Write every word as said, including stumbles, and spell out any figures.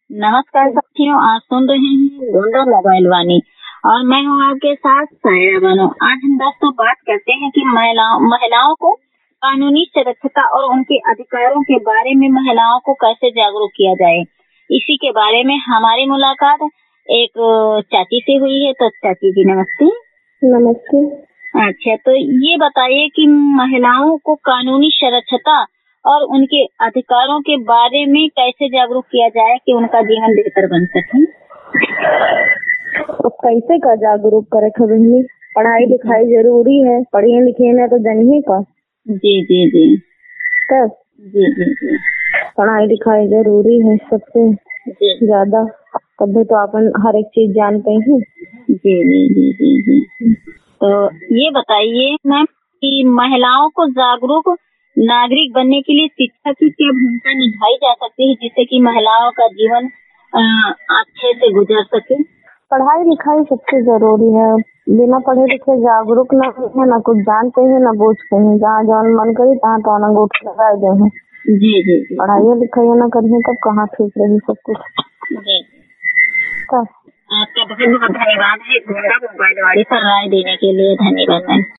नमस्कार साथियों, आप सुन रहे हैं गोंडा मोबाइल वाणी और मैं हूँ आपके साथ सायरा बानो। आज हम दोस्तों बात करते हैं कि महिलाओं महिलाओं को कानूनी सुरक्षा और उनके अधिकारों के बारे में महिलाओं को कैसे जागरूक किया जाए। इसी के बारे में हमारी मुलाकात एक चाची से हुई है। तो चाची जी नमस्ते। नमस्ते। अच्छा, तो ये बताइए कि महिलाओं को कानूनी सुरक्षा और उनके अधिकारों के बारे में कैसे जागरूक किया जाए कि उनका जीवन बेहतर बन सके। तो कैसे का जागरूक करे खबरनी, पढ़ाई लिखाई जरूरी है, पढ़िए लिखे ना तो जनिए का। जी जी जी तब जी जी जी पढ़ाई लिखाई जरूरी है सबसे ज्यादा, तभी तो अपन हर एक चीज जानते हैं। जी जी जी जी जी तो ये बताइए मैम कि महिलाओं को जागरूक नागरिक बनने के लिए शिक्षा की क्या भूमिका निभाई जा सकती है, जिससे कि महिलाओं का जीवन अच्छे से गुजर सके। पढ़ाई लिखाई सबसे जरूरी है। बिना पढ़े लिखे जागरूक न है, ना कुछ जानते हैं ना बूझते हैं। जहाँ जहाँ मन करे तहाँ तो अंगूठा लगा दे हैं। जी जी जी पढ़ाई लिखाई न करिए तब कहाँ ठीक रही सब कुछ। जी तब आपका बहुत बहुत धन्यवाद है गोंडा मोबाइल वाणी पर राय देने के लिए। धन्यवाद मैम।